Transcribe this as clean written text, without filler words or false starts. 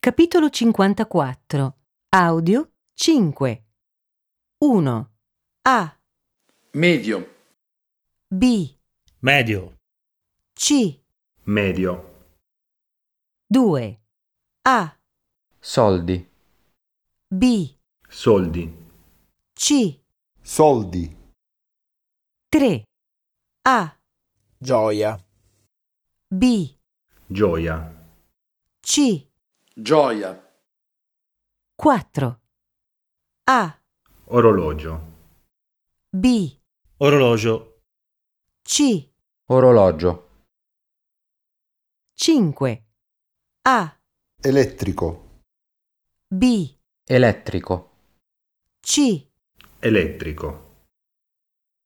Capitolo 54. Audio 5. 1. A. Medio. B. Medio. C. Medio. 2. A. Soldi. B. Soldi. C. Soldi. 3. A. Gioia. B. Gioia. C. Gioia. 4. A. Orologio. B. Orologio. C. Orologio. 5. A. Elettrico. B. Elettrico. C. Elettrico.